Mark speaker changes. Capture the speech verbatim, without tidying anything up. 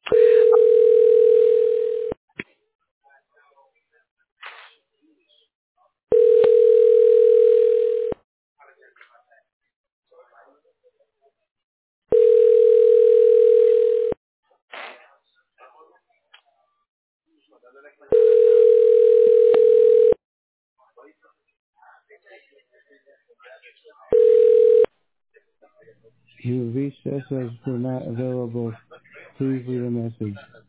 Speaker 1: You have reached S S who are not available. Please leave a message.